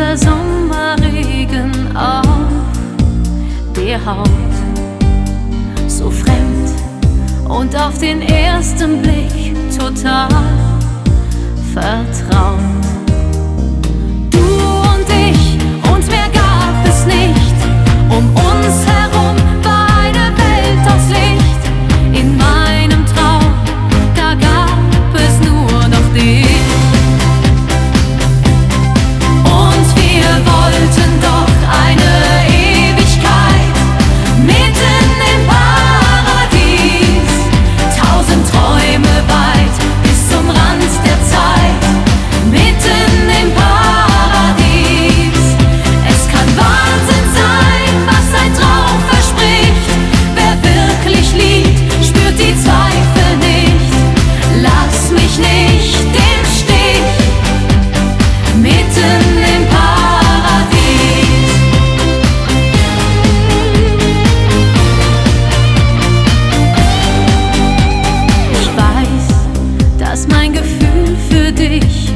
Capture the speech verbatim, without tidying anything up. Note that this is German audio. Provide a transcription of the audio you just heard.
der Sommerregen auf die Haut. So fremd und auf den ersten Blick total vertraut. Du und ich, und mehr gab es nicht. Um uns herum war eine Welt aus Licht. In meinem Traum, da gab es nur noch dich. Und wir wollten doch eine Ewigkeit mitten im Paradies. Tausend Träume weit bis zum Rand der Zeit, mitten im Paradies. Es kann Wahnsinn sein, was ein Traum verspricht. Wer wirklich liebt, spürt die Zweifel nicht. Lass mich nicht im Stich, mitten im Paradies. Ich weiß, dass mein Gefühl für dich